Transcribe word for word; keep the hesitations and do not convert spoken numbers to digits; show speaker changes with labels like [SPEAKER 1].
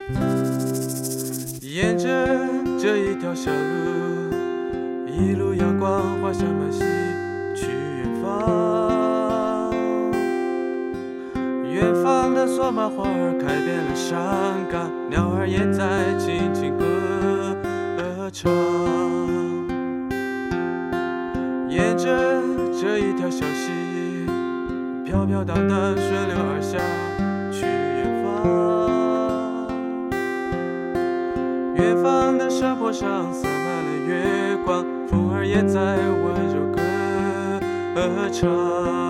[SPEAKER 1] 沿着这一条小路，一路阳光滑向满溪，去远方。远方的索马花儿开遍了山岗，鸟儿也在轻轻歌唱。沿着这一条小溪，飘飘荡荡顺流而下，去远方。远方的山坡上洒满了月光，风儿也在温柔歌唱。